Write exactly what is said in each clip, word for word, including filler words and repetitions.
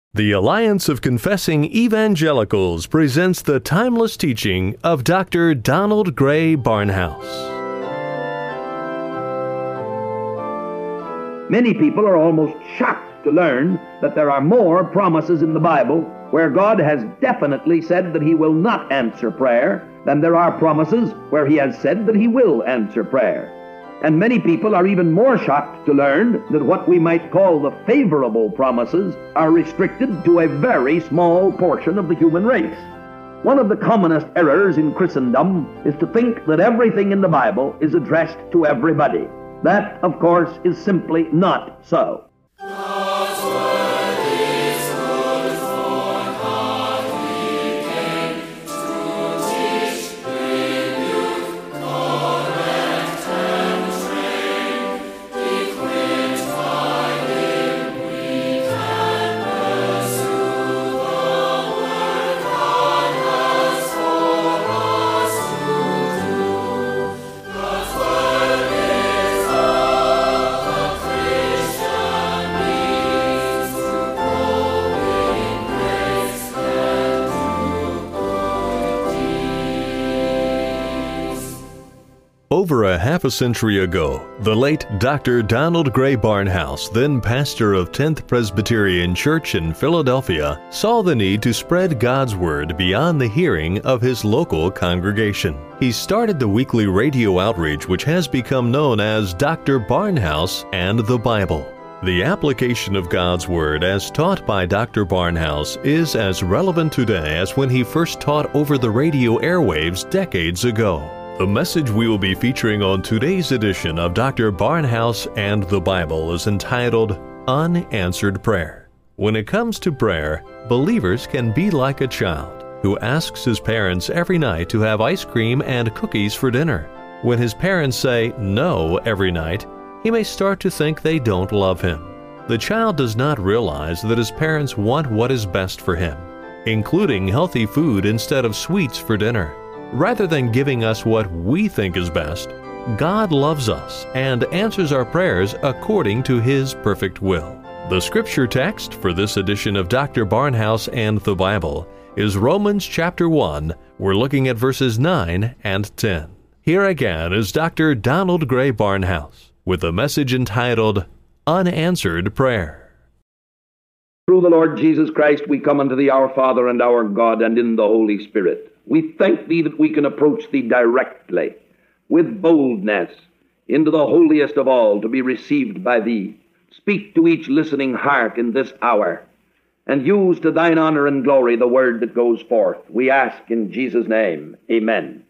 The Alliance of Confessing Evangelicals presents the timeless teaching of Doctor Donald Grey Barnhouse. Many people are almost shocked to learn that there are more promises in the Bible where God has definitely said that He will not answer prayer than there are promises where He has said that He will answer prayer. And many people are even more shocked to learn that what we might call the favorable promises are restricted to a very small portion of the human race. One of the commonest errors in Christendom is to think that everything in the Bible is addressed to everybody. That, of course, is simply not so. Over a half a century ago, the late Doctor Donald Grey Barnhouse, then pastor of tenth Presbyterian Church in Philadelphia, saw the need to spread God's Word beyond the hearing of his local congregation. He started the weekly radio outreach which has become known as Doctor Barnhouse and the Bible. The application of God's Word as taught by Doctor Barnhouse is as relevant today as when he first taught over the radio airwaves decades ago. The message we will be featuring on today's edition of Doctor Barnhouse and the Bible is entitled Unanswered Prayer. When it comes to prayer, believers can be like a child who asks his parents every night to have ice cream and cookies for dinner. When his parents say no every night, he may start to think they don't love him. The child does not realize that his parents want what is best for him, including healthy food instead of sweets for dinner. Rather than giving us what we think is best, God loves us and answers our prayers according to His perfect will. The scripture text for this edition of Doctor Barnhouse and the Bible is Romans chapter one. We're looking at verses nine and ten. Here again is Doctor Donald Grey Barnhouse with a message entitled Unanswered Prayer. Through the Lord Jesus Christ we come unto Thee, our Father and our God, and in the Holy Spirit. We thank Thee that we can approach Thee directly, with boldness, into the holiest of all, to be received by Thee. Speak to each listening heart in this hour, and use to Thine honor and glory the word that goes forth. We ask in Jesus' name, amen.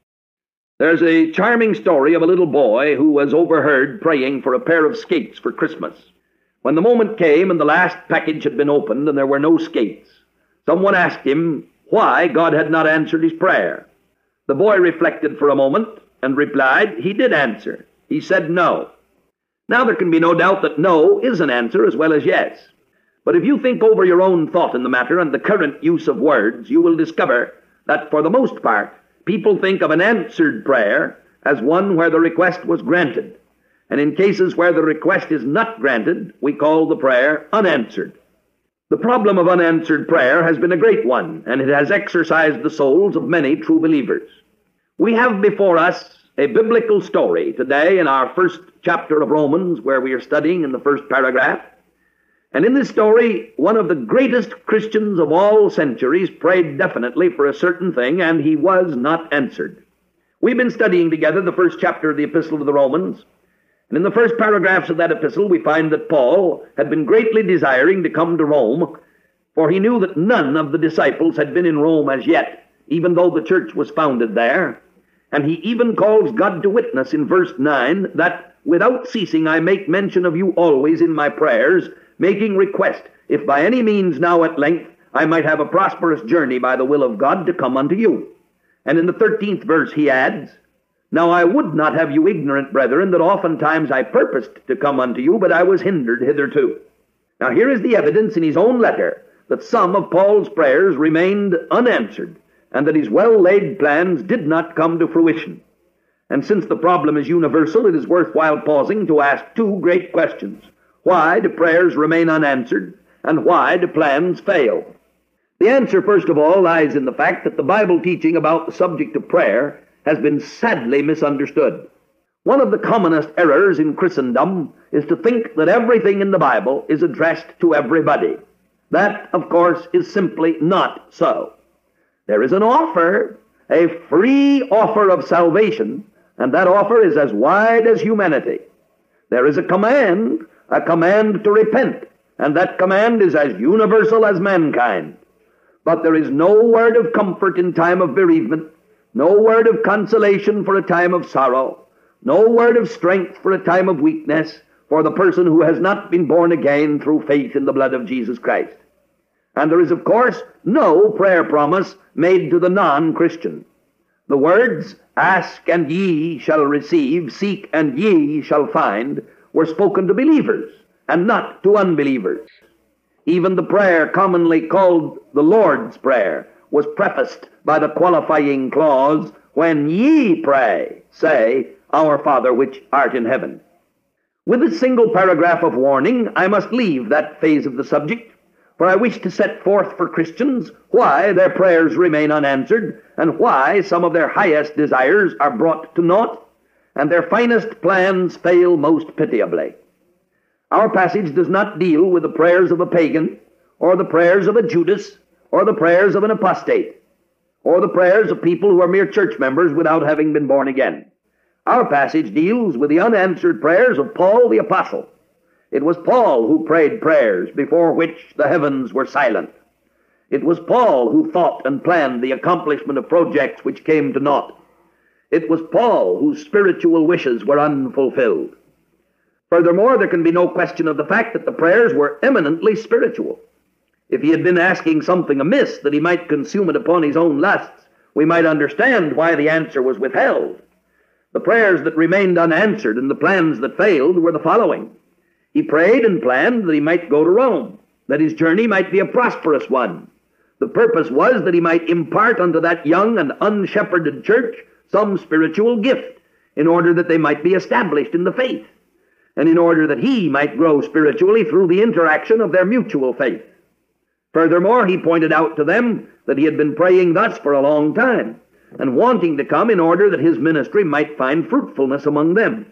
There's a charming story of a little boy who was overheard praying for a pair of skates for Christmas. When the moment came and the last package had been opened and there were no skates, someone asked him why God had not answered his prayer. The boy reflected for a moment and replied, he did answer. He said no. Now there can be no doubt that no is an answer as well as yes. But if you think over your own thought in the matter and the current use of words, you will discover that for the most part, people think of an answered prayer as one where the request was granted. And in cases where the request is not granted, we call the prayer unanswered. The problem of unanswered prayer has been a great one, and it has exercised the souls of many true believers. We have before us a biblical story today in our first chapter of Romans, where we are studying in the first paragraph. And in this story, one of the greatest Christians of all centuries prayed definitely for a certain thing, and he was not answered. We've been studying together the first chapter of the Epistle to the Romans. And in the first paragraphs of that epistle, we find that Paul had been greatly desiring to come to Rome, for he knew that none of the disciples had been in Rome as yet, even though the church was founded there. And he even calls God to witness in verse nine that, without ceasing I make mention of you always in my prayers, making request, if by any means now at length I might have a prosperous journey by the will of God to come unto you. And in the thirteenth verse he adds, Now I would not have you ignorant, brethren, that oftentimes I purposed to come unto you, but I was hindered hitherto. Now here is the evidence in his own letter that some of Paul's prayers remained unanswered, and that his well-laid plans did not come to fruition. And since the problem is universal, it is worthwhile pausing to ask two great questions. Why do prayers remain unanswered? and why do plans fail? The answer, first of all, lies in the fact that the Bible teaching about the subject of prayer has been sadly misunderstood. One of the commonest errors in Christendom is to think that everything in the Bible is addressed to everybody. That, of course, is simply not so. There is an offer, a free offer of salvation, and that offer is as wide as humanity. There is a command, a command to repent, and that command is as universal as mankind. But there is no word of comfort in time of bereavement, no word of consolation for a time of sorrow, no word of strength for a time of weakness for the person who has not been born again through faith in the blood of Jesus Christ. And there is, of course, no prayer promise made to the non-Christian. The words, "Ask and ye shall receive, seek and ye shall find," were spoken to believers and not to unbelievers. Even the prayer commonly called the Lord's Prayer was prefaced by the qualifying clause, "When ye pray, say, Our Father which art in heaven." With this single paragraph of warning, I must leave that phase of the subject, for I wish to set forth for Christians why their prayers remain unanswered, and why some of their highest desires are brought to naught, and their finest plans fail most pitiably. Our passage does not deal with the prayers of a pagan, or the prayers of a Judas, or the prayers of an apostate, or the prayers of people who are mere church members without having been born again. Our passage deals with the unanswered prayers of Paul the Apostle. It was Paul who prayed prayers before which the heavens were silent. It was Paul who thought and planned the accomplishment of projects which came to naught. It was Paul whose spiritual wishes were unfulfilled. Furthermore, there can be no question of the fact that the prayers were eminently spiritual. If he had been asking something amiss that he might consume it upon his own lusts, we might understand why the answer was withheld. The prayers that remained unanswered and the plans that failed were the following. He prayed and planned that he might go to Rome, that his journey might be a prosperous one. The purpose was that he might impart unto that young and unshepherded church some spiritual gift, in order that they might be established in the faith, and in order that he might grow spiritually through the interaction of their mutual faith. Furthermore, he pointed out to them that he had been praying thus for a long time, and wanting to come in order that his ministry might find fruitfulness among them.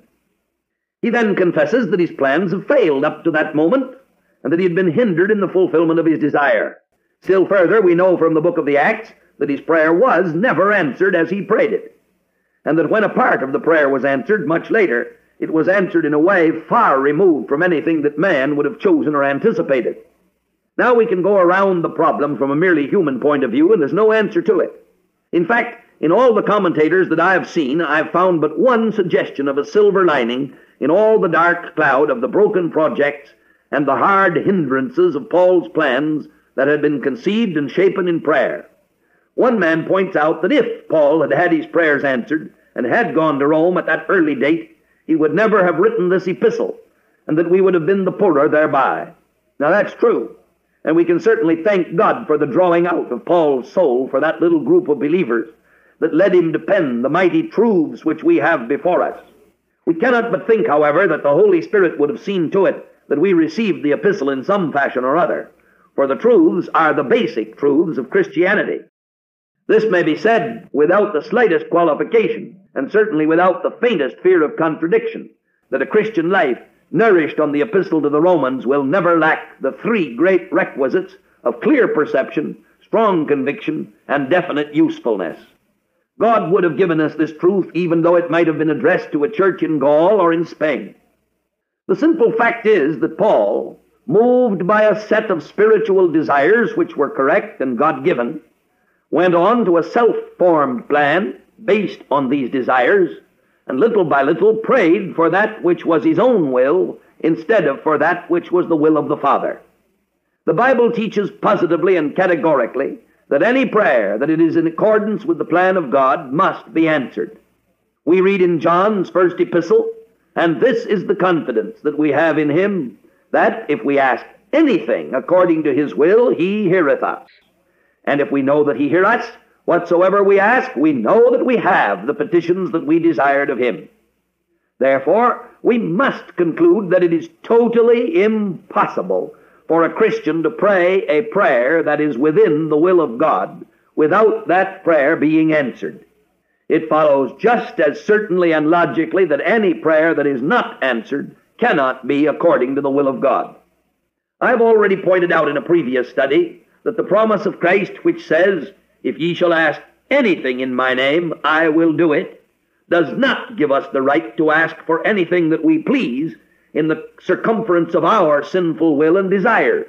He then confesses that his plans have failed up to that moment, and that he had been hindered in the fulfillment of his desire. Still further, we know from the book of the Acts that his prayer was never answered as he prayed it, and that when a part of the prayer was answered much later, it was answered in a way far removed from anything that man would have chosen or anticipated. Now we can go around the problem from a merely human point of view, and there's no answer to it. In fact, in all the commentators that I have seen, I have found but one suggestion of a silver lining in all the dark cloud of the broken projects and the hard hindrances of Paul's plans that had been conceived and shapen in prayer. One man points out that if Paul had had his prayers answered and had gone to Rome at that early date, he would never have written this epistle, and that we would have been the poorer thereby. Now that's true, and we can certainly thank God for the drawing out of Paul's soul for that little group of believers that led him to pen the mighty truths which we have before us. We cannot but think, however, that the Holy Spirit would have seen to it that we received the epistle in some fashion or other, for the truths are the basic truths of Christianity. This may be said without the slightest qualification, and certainly without the faintest fear of contradiction, that a Christian life nourished on the epistle to the Romans will never lack the three great requisites of clear perception, strong conviction, and definite usefulness. God would have given us this truth even though it might have been addressed to a church in Gaul or in Spain. The simple fact is that Paul, moved by a set of spiritual desires which were correct and God-given, went on to a self-formed plan based on these desires, and little by little prayed for that which was his own will instead of for that which was the will of the Father. The Bible teaches positively and categorically that any prayer that it is in accordance with the plan of God must be answered. We read in John's first epistle, "And this is the confidence that we have in him, that if we ask anything according to his will, he heareth us. And if we know that he hear us, whatsoever we ask, we know that we have the petitions that we desired of him." Therefore, we must conclude that it is totally impossible for a Christian to pray a prayer that is within the will of God without that prayer being answered. It follows just as certainly and logically that any prayer that is not answered cannot be according to the will of God. I've already pointed out in a previous study that the promise of Christ, which says, "If ye shall ask anything in my name, I will do it," does not give us the right to ask for anything that we please in the circumference of our sinful will and desires.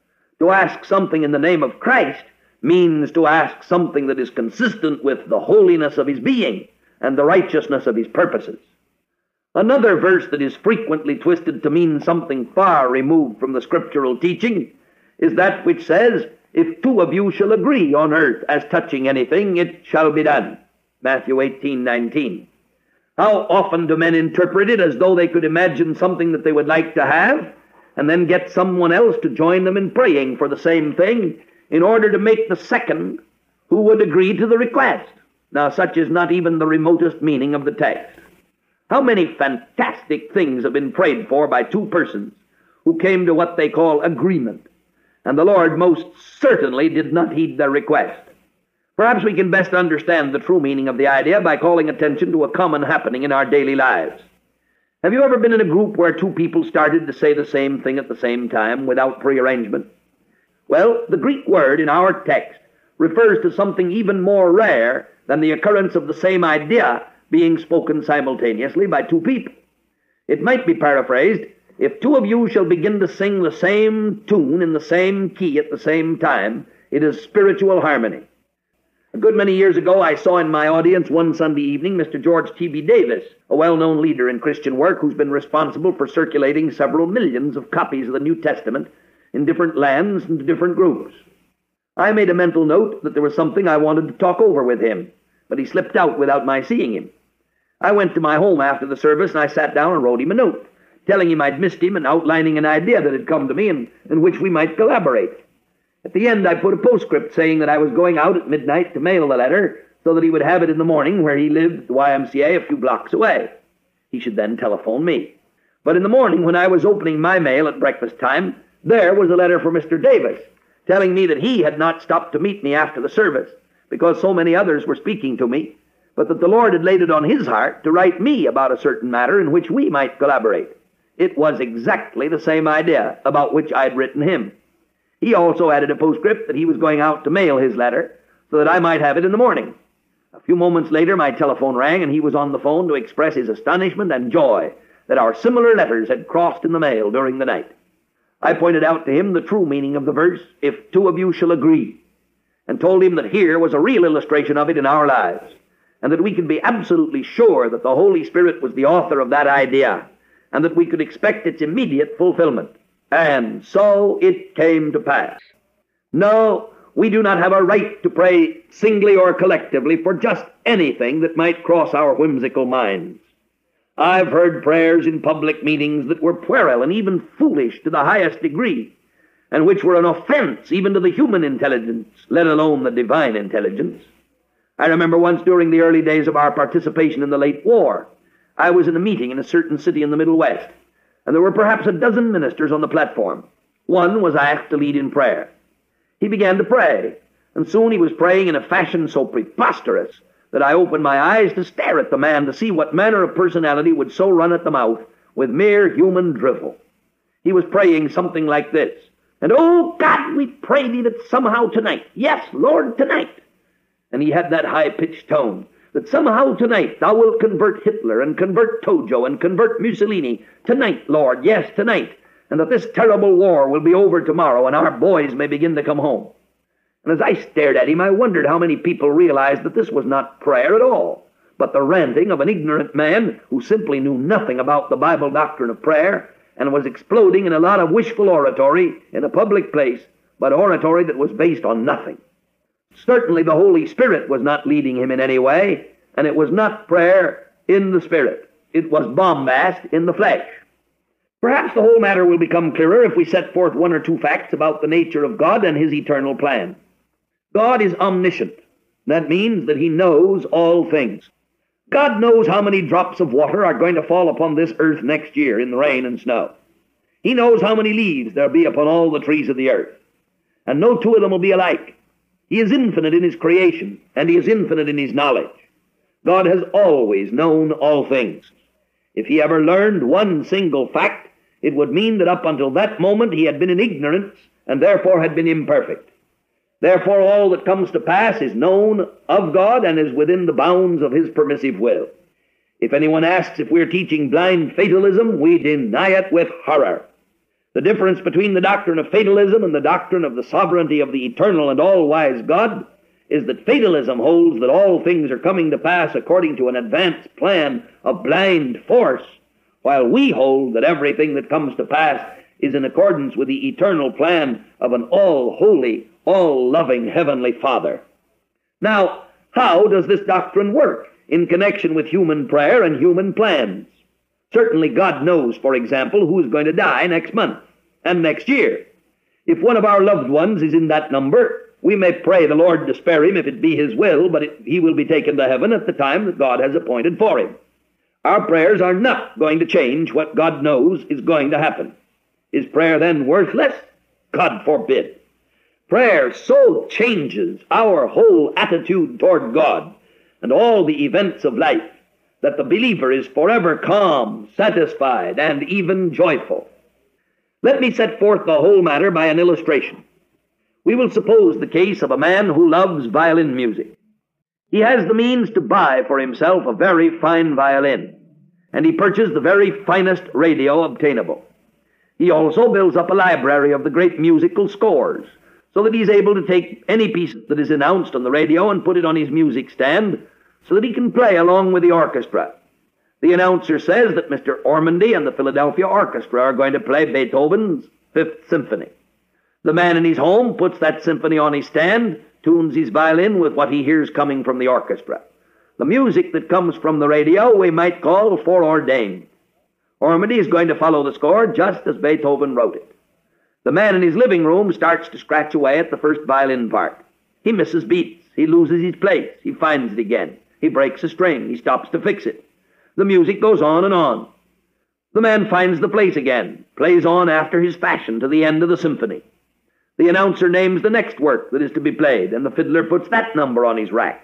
To ask something in the name of Christ means to ask something that is consistent with the holiness of his being and the righteousness of his purposes. Another verse that is frequently twisted to mean something far removed from the scriptural teaching is that which says, "If two of you shall agree on earth as touching anything, it shall be done." Matthew eighteen nineteen. How often do men interpret it as though they could imagine something that they would like to have and then get someone else to join them in praying for the same thing in order to make the second who would agree to the request. Now, such is not even the remotest meaning of the text. How many fantastic things have been prayed for by two persons who came to what they call agreement, and the Lord most certainly did not heed their request. Perhaps we can best understand the true meaning of the idea by calling attention to a common happening in our daily lives. Have you ever been in a group where two people started to say the same thing at the same time without prearrangement? Well, the Greek word in our text refers to something even more rare than the occurrence of the same idea being spoken simultaneously by two people. It might be paraphrased, "If two of you shall begin to sing the same tune in the same key at the same time, it is spiritual harmony." A good many years ago, I saw in my audience one Sunday evening Mister George T B Davis, a well-known leader in Christian work who's been responsible for circulating several millions of copies of the New Testament in different lands and to different groups. I made a mental note that there was something I wanted to talk over with him, but he slipped out without my seeing him. I went to my home after the service and I sat down and wrote him a note, telling him I'd missed him and outlining an idea that had come to me and in which we might collaborate. At the end, I put a postscript saying that I was going out at midnight to mail the letter so that he would have it in the morning where he lived at the Y M C A a few blocks away. He should then telephone me. But in the morning, when I was opening my mail at breakfast time, there was a letter from Mister Davis telling me that he had not stopped to meet me after the service because so many others were speaking to me, but that the Lord had laid it on his heart to write me about a certain matter in which we might collaborate. It was exactly the same idea about which I had written him. He also added a postscript that he was going out to mail his letter so that I might have it in the morning. A few moments later, my telephone rang, and he was on the phone to express his astonishment and joy that our similar letters had crossed in the mail during the night. I pointed out to him the true meaning of the verse, "If two of you shall agree," and told him that here was a real illustration of it in our lives, and that we could be absolutely sure that the Holy Spirit was the author of that idea, and that we could expect its immediate fulfillment. And so it came to pass. No, we do not have a right to pray singly or collectively for just anything that might cross our whimsical minds. I've heard prayers in public meetings that were puerile and even foolish to the highest degree, and which were an offense even to the human intelligence, let alone the divine intelligence. I remember once during the early days of our participation in the late war, I was in a meeting in a certain city in the Middle West, and there were perhaps a dozen ministers on the platform. One was asked to lead in prayer. He began to pray, and soon he was praying in a fashion so preposterous that I opened my eyes to stare at the man to see what manner of personality would so run at the mouth with mere human drivel. He was praying something like this, "And oh God, we pray thee that somehow tonight, yes, Lord, tonight," and he had that high-pitched tone, "that somehow tonight thou wilt convert Hitler and convert Tojo and convert Mussolini. Tonight, Lord, yes, tonight. And that this terrible war will be over tomorrow and our boys may begin to come home." And as I stared at him, I wondered how many people realized that this was not prayer at all, but the ranting of an ignorant man who simply knew nothing about the Bible doctrine of prayer and was exploding in a lot of wishful oratory in a public place, but oratory that was based on nothing. Certainly the Holy Spirit was not leading him in any way, and it was not prayer in the Spirit. It was bombast in the flesh. Perhaps the whole matter will become clearer if we set forth one or two facts about the nature of God and his eternal plan. God is omniscient. That means that he knows all things. God knows how many drops of water are going to fall upon this earth next year in the rain and snow. He knows how many leaves there be upon all the trees of the earth, and no two of them will be alike. He is infinite in his creation, and he is infinite in his knowledge. God has always known all things. If he ever learned one single fact, it would mean that up until that moment he had been in ignorance and therefore had been imperfect. Therefore all that comes to pass is known of God and is within the bounds of his permissive will. If anyone asks if we're teaching blind fatalism, we deny it with horror. The difference between the doctrine of fatalism and the doctrine of the sovereignty of the eternal and all-wise God is that fatalism holds that all things are coming to pass according to an advanced plan of blind force, while we hold that everything that comes to pass is in accordance with the eternal plan of an all-holy, all-loving Heavenly Father. Now, how does this doctrine work in connection with human prayer and human plans? Certainly God knows, for example, who is going to die next month and next year. If one of our loved ones is in that number, we may pray the Lord to spare him if it be his will, but it, he will be taken to heaven at the time that God has appointed for him. Our prayers are not going to change what God knows is going to happen. Is prayer then worthless? God forbid. Prayer so changes our whole attitude toward God and all the events of life that the believer is forever calm, satisfied, and even joyful. Let me set forth the whole matter by an illustration. We will suppose the case of a man who loves violin music. He has the means to buy for himself a very fine violin, and he purchased the very finest radio obtainable. He also builds up a library of the great musical scores, so that he's able to take any piece that is announced on the radio and put it on his music stand, so that he can play along with the orchestra. The announcer says that Mister Ormandy and the Philadelphia Orchestra are going to play Beethoven's Fifth Symphony. The man in his home puts that symphony on his stand, tunes his violin with what he hears coming from the orchestra. The music that comes from the radio we might call foreordained. Ormandy is going to follow the score just as Beethoven wrote it. The man in his living room starts to scratch away at the first violin part. He misses beats. He loses his place. He finds it again. He breaks a string. He stops to fix it. The music goes on and on. The man finds the place again, plays on after his fashion to the end of the symphony. The announcer names the next work that is to be played, and the fiddler puts that number on his rack.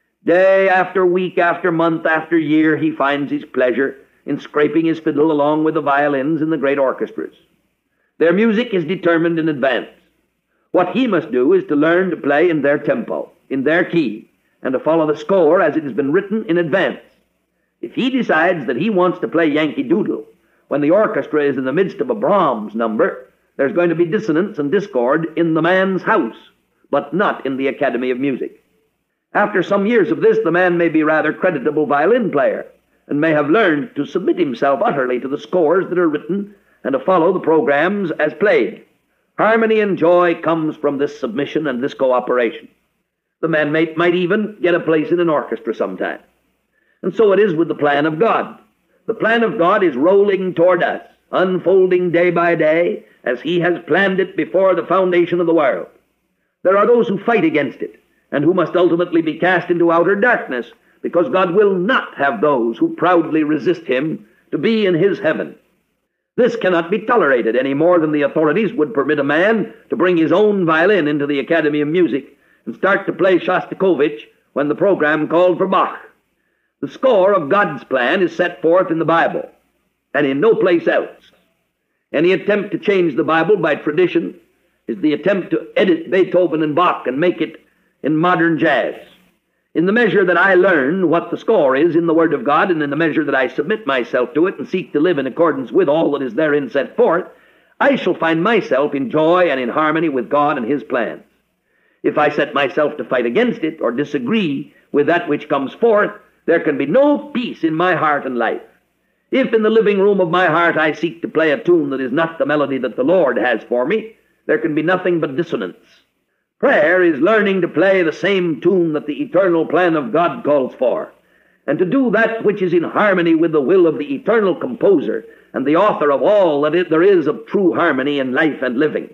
Day after week after month after year, he finds his pleasure in scraping his fiddle along with the violins in the great orchestras. Their music is determined in advance. What he must do is to learn to play in their tempo, in their key, and to follow the score as it has been written in advance. If he decides that he wants to play Yankee Doodle when the orchestra is in the midst of a Brahms number, there's going to be dissonance and discord in the man's house, but not in the Academy of Music. After some years of this, the man may be a rather creditable violin player and may have learned to submit himself utterly to the scores that are written and to follow the programs as played. Harmony and joy comes from this submission and this cooperation. The man may, might even get a place in an orchestra sometime. And so it is with the plan of God. The plan of God is rolling toward us, unfolding day by day, as he has planned it before the foundation of the world. There are those who fight against it, and who must ultimately be cast into outer darkness, because God will not have those who proudly resist him to be in his heaven. This cannot be tolerated any more than the authorities would permit a man to bring his own violin into the Academy of Music and start to play Shostakovich when the program called for Bach. The score of God's plan is set forth in the Bible, and in no place else. Any attempt to change the Bible by tradition is the attempt to edit Beethoven and Bach and make it in modern jazz. In the measure that I learn what the score is in the Word of God, and in the measure that I submit myself to it and seek to live in accordance with all that is therein set forth, I shall find myself in joy and in harmony with God and his plans. If I set myself to fight against it or disagree with that which comes forth, there can be no peace in my heart and life. If in the living room of my heart I seek to play a tune that is not the melody that the Lord has for me, there can be nothing but dissonance. Prayer is learning to play the same tune that the eternal plan of God calls for, and to do that which is in harmony with the will of the eternal composer and the author of all that it, there is of true harmony in life and living.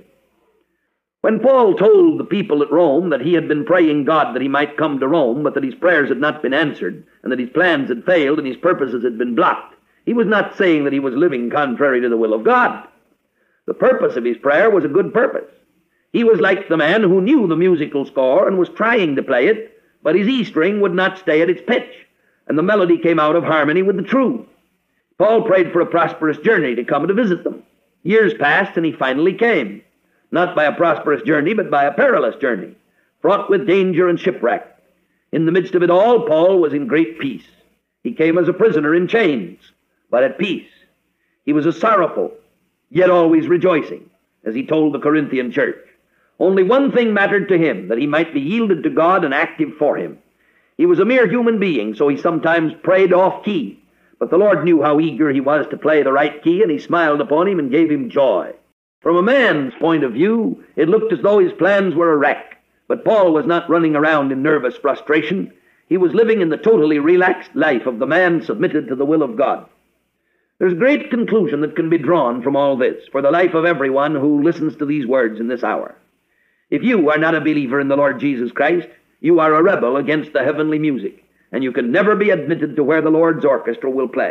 When Paul told the people at Rome that he had been praying God that he might come to Rome, but that his prayers had not been answered, and that his plans had failed and his purposes had been blocked, he was not saying that he was living contrary to the will of God. The purpose of his prayer was a good purpose. He was like the man who knew the musical score and was trying to play it, but his E string would not stay at its pitch, and the melody came out of harmony with the truth. Paul prayed for a prosperous journey to come to visit them. Years passed, and he finally came, not by a prosperous journey, but by a perilous journey, fraught with danger and shipwreck. In the midst of it all, Paul was in great peace. He came as a prisoner in chains, but at peace. He was a sorrowful, yet always rejoicing, as he told the Corinthian church. Only one thing mattered to him, that he might be yielded to God and active for him. He was a mere human being, so he sometimes prayed off-key, but the Lord knew how eager he was to play the right key, and he smiled upon him and gave him joy. From a man's point of view, it looked as though his plans were a wreck, but Paul was not running around in nervous frustration. He was living in the totally relaxed life of the man submitted to the will of God. There's great conclusion that can be drawn from all this for the life of everyone who listens to these words in this hour. If you are not a believer in the Lord Jesus Christ, you are a rebel against the heavenly music, and you can never be admitted to where the Lord's orchestra will play.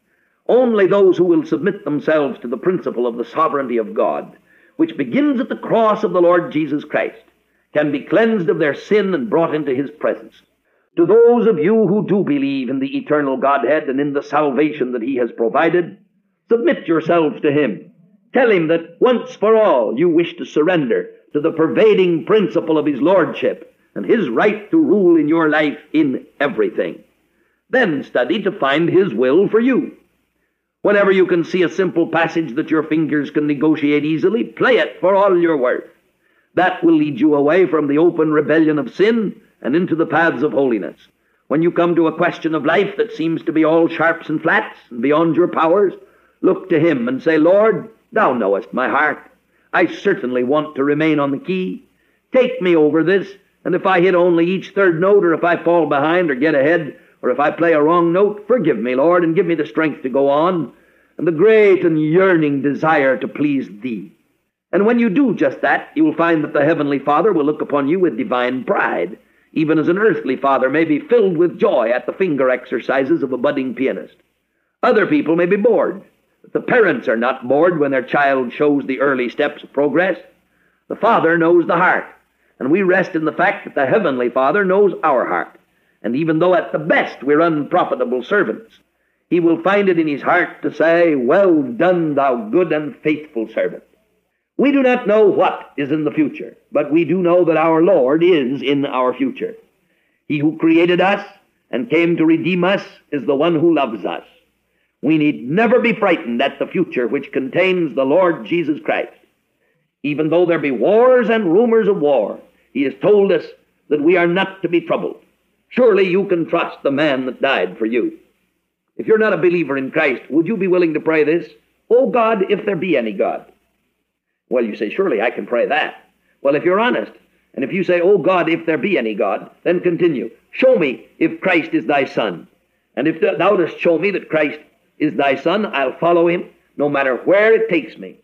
Only those who will submit themselves to the principle of the sovereignty of God, which begins at the cross of the Lord Jesus Christ, can be cleansed of their sin and brought into his presence. To those of you who do believe in the eternal Godhead and in the salvation that he has provided, submit yourselves to him. Tell him that once for all you wish to surrender to the pervading principle of his lordship and his right to rule in your life in everything. Then study to find his will for you. Whenever you can see a simple passage that your fingers can negotiate easily, play it for all you're worth. That will lead you away from the open rebellion of sin and into the paths of holiness. When you come to a question of life that seems to be all sharps and flats and beyond your powers, look to him and say, Lord, thou knowest my heart. I certainly want to remain on the key. Take me over this, and if I hit only each third note, or if I fall behind or get ahead, or if I play a wrong note, forgive me, Lord, and give me the strength to go on, and the great and yearning desire to please thee. And when you do just that, you will find that the Heavenly Father will look upon you with divine pride, even as an earthly father may be filled with joy at the finger exercises of a budding pianist. Other people may be bored, but the parents are not bored when their child shows the early steps of progress. The Father knows the heart, and we rest in the fact that the Heavenly Father knows our heart. And even though at the best we're unprofitable servants, he will find it in his heart to say, Well done, thou good and faithful servant. We do not know what is in the future, but we do know that our Lord is in our future. He who created us and came to redeem us is the one who loves us. We need never be frightened at the future which contains the Lord Jesus Christ. Even though there be wars and rumors of war, he has told us that we are not to be troubled. Surely you can trust the man that died for you. If you're not a believer in Christ, would you be willing to pray this? Oh God, if there be any God. Well, you say, surely I can pray that. Well, if you're honest, and if you say, oh God, if there be any God, then continue. Show me if Christ is thy Son. And if thou dost show me that Christ is thy Son, I'll follow him, no matter where it takes me.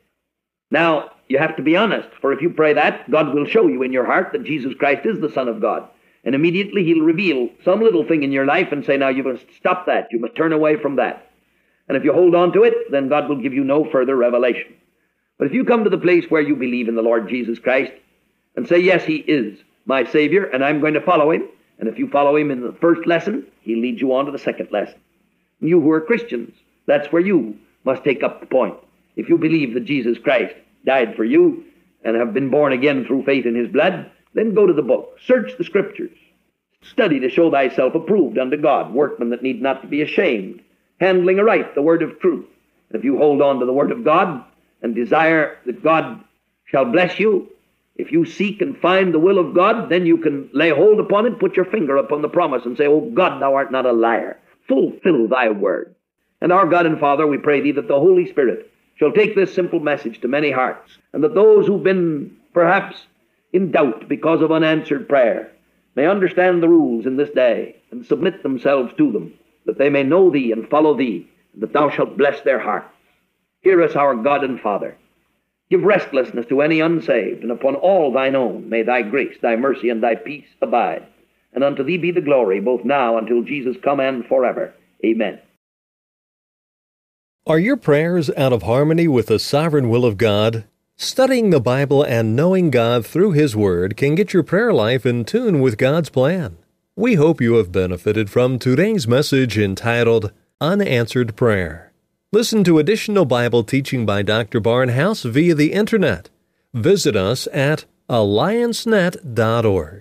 Now, you have to be honest, for if you pray that, God will show you in your heart that Jesus Christ is the Son of God. And immediately he'll reveal some little thing in your life and say, now you must stop that. You must turn away from that. And if you hold on to it, then God will give you no further revelation. But if you come to the place where you believe in the Lord Jesus Christ and say, yes, he is my Savior, and I'm going to follow him, and if you follow him in the first lesson, he'll lead you on to the second lesson. And you who are Christians, that's where you must take up the point. If you believe that Jesus Christ died for you and have been born again through faith in his blood, then go to the book, search the Scriptures, study to show thyself approved unto God, workman that need not to be ashamed, handling aright the word of truth. And if you hold on to the word of God and desire that God shall bless you, if you seek and find the will of God, then you can lay hold upon it, put your finger upon the promise and say, O God, thou art not a liar. Fulfill thy word. And our God and Father, we pray thee that the Holy Spirit shall take this simple message to many hearts, and that those who've been perhaps in doubt because of unanswered prayer may understand the rules in this day and submit themselves to them, that they may know thee and follow thee, and that thou shalt bless their hearts. Hear us, our God and Father. Give restlessness to any unsaved, and upon all thine own may thy grace, thy mercy, and thy peace abide. And unto thee be the glory, both now until Jesus come and forever. Amen. Are your prayers out of harmony with the sovereign will of God? Studying the Bible and knowing God through His Word can get your prayer life in tune with God's plan. We hope you have benefited from today's message entitled Unanswered Prayer. Listen to additional Bible teaching by Doctor Barnhouse via the Internet. Visit us at alliance net dot org.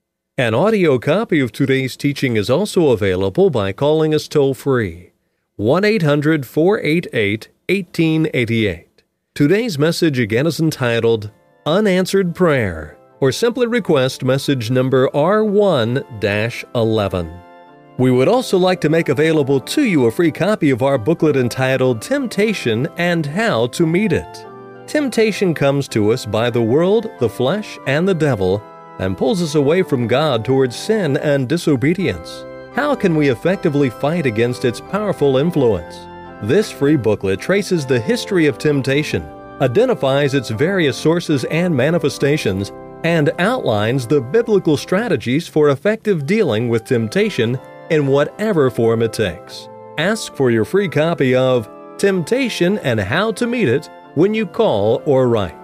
An audio copy of today's teaching is also available by calling us toll-free, one eight hundred four eight eight one eight eight eight. Today's message again is entitled Unanswered Prayer, or simply request message number R one dash eleven. We would also like to make available to you a free copy of our booklet entitled Temptation and How to Meet It. Temptation comes to us by the world, the flesh, and the devil, and pulls us away from God towards sin and disobedience. How can we effectively fight against its powerful influence? This free booklet traces the history of temptation, identifies its various sources and manifestations, and outlines the biblical strategies for effective dealing with temptation in whatever form it takes. Ask for your free copy of Temptation and How to Meet It when you call or write.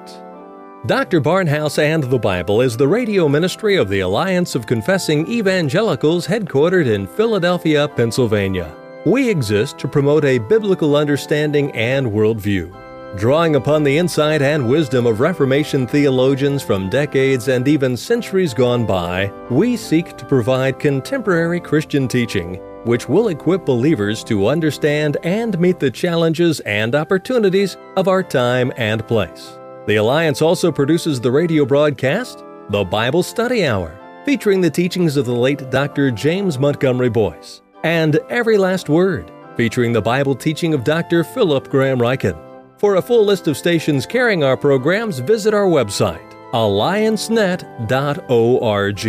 Doctor Barnhouse and the Bible is the radio ministry of the Alliance of Confessing Evangelicals headquartered in Philadelphia, Pennsylvania. We exist to promote a biblical understanding and worldview. Drawing upon the insight and wisdom of Reformation theologians from decades and even centuries gone by, we seek to provide contemporary Christian teaching which will equip believers to understand and meet the challenges and opportunities of our time and place. The Alliance also produces the radio broadcast, The Bible Study Hour, featuring the teachings of the late Doctor James Montgomery Boyce, and Every Last Word, featuring the Bible teaching of Doctor Philip Graham Ryken. For a full list of stations carrying our programs, visit our website, alliance net dot org.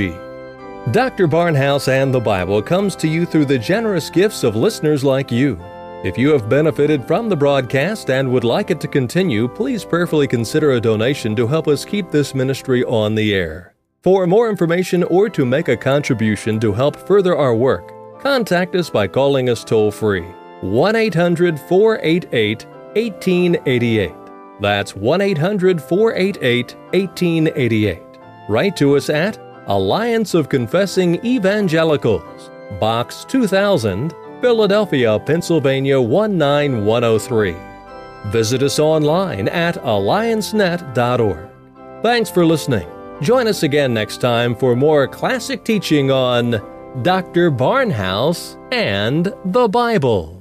Doctor Barnhouse and the Bible comes to you through the generous gifts of listeners like you. If you have benefited from the broadcast and would like it to continue, please prayerfully consider a donation to help us keep this ministry on the air. For more information or to make a contribution to help further our work, contact us by calling us toll-free, one eight hundred four eight eight one eight eight eight. That's one eight hundred four eight eight one eight eight eight. Write to us at Alliance of Confessing Evangelicals, Box two thousand, Philadelphia, Pennsylvania one nine one oh three. Visit us online at alliance net dot org. Thanks for listening. Join us again next time for more classic teaching on Doctor Barnhouse and the Bible.